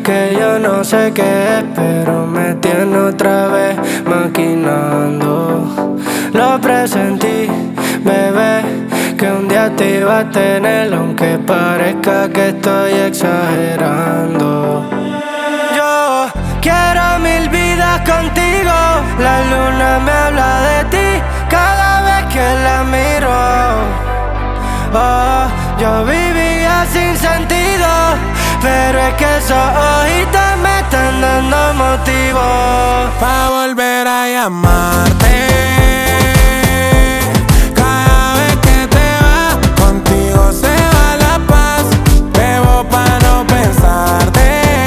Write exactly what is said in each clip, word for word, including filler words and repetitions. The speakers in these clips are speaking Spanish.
que yo no sé qué es, pero me tiene otra vez maquinando. Lo presentí, bebé, que un día te iba a tener, aunque parezca que estoy exagerando. Yo quiero mil vidas contigo, la luna me habla de ti cada vez que la miro. Oh, yo vivía sin sentido, pero es que esos ojitos me están dando motivo pa' volver a llamarte. Cada vez que te vas, contigo se va la paz. Bebo pa' no pensarte,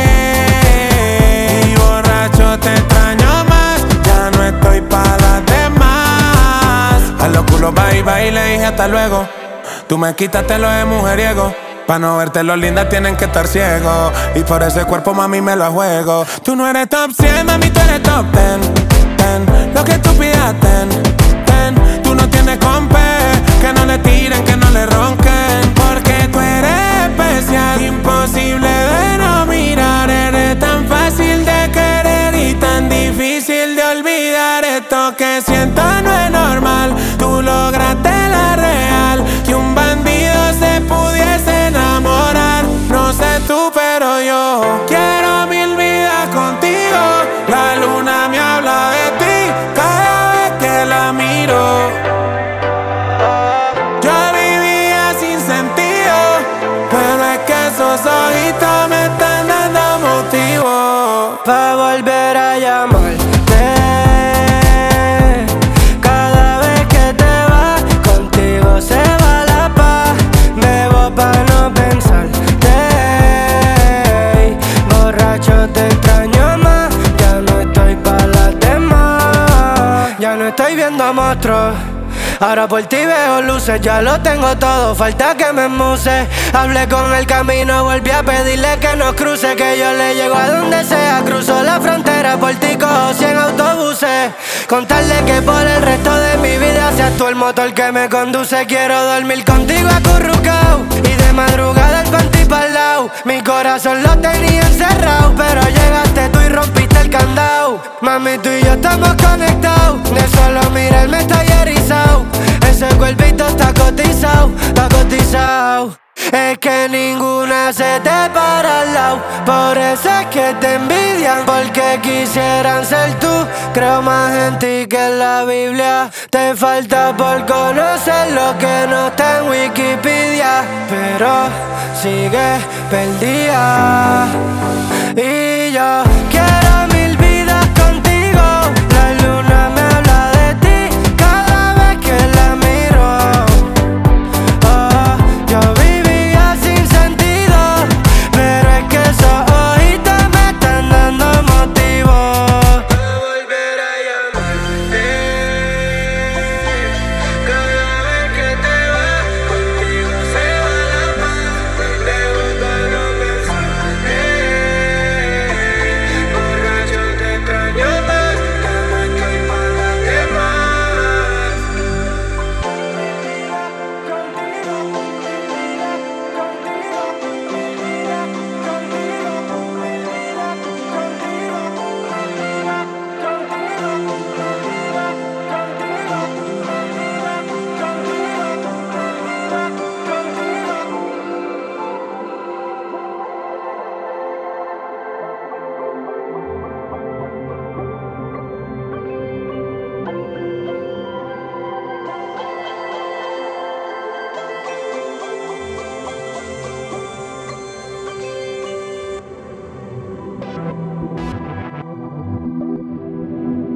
y borracho te extraño más. Ya no estoy pa' las demás. A los culos bye bye le dije hasta luego. Tú me quitaste lo de mujeriego. Pa' no verte lo linda tienen que estar ciegos, y por ese cuerpo mami me lo juego. Tú no eres top cien, mami, tú eres top ten, ten. Lo que tú pidas, ten, ten. Tú no tienes compe, que no le tiren, que no le ronquen. Porque tú eres especial, imposible de no mirar. Eres tan fácil de querer y tan difícil de olvidar. Esto que siento no es normal, tú lograste la real. Que un bandido se pudiese enamorar. No sé tú, pero yo quiero mil vidas contigo. La luna me habla de ti cada vez que la miro. Yo vivía sin sentido, pero es que esos ojitos me están dando motivo pa' volver a llamarte. Cada vez que te vas, contigo se va la paz. Bebo pa' no pensarte, borracho te extraño más. Ya no estoy pa' las demás. Ya no estoy viendo monstruos, ahora por ti veo luces. Ya lo tengo todo, falta que me muse. Hablé con el camino, volví a pedirle que nos cruce. Que yo le llego a donde sea, cruzo la frontera. Por ti cojo cien autobuses. Contarle que por el resto de mi vida seas tú el motor que me conduce. Quiero dormir contigo acurrucao y de madrugada el panty pa'l lado. Mi corazón lo tenía encerrado, pero llegaste tú y rompiste el candado. Mami, tú y yo estamos conectados, de solo mirarme estoy erizado. Ese cuerpito está cotizado, está cotizado. Es que ninguna se te para al lado, por eso es que te envidian, porque quisieran ser tú. Creo más en ti que en la Biblia. Te falta por conocer lo que no está en Wikipedia, pero sigue perdida. Y yo quiero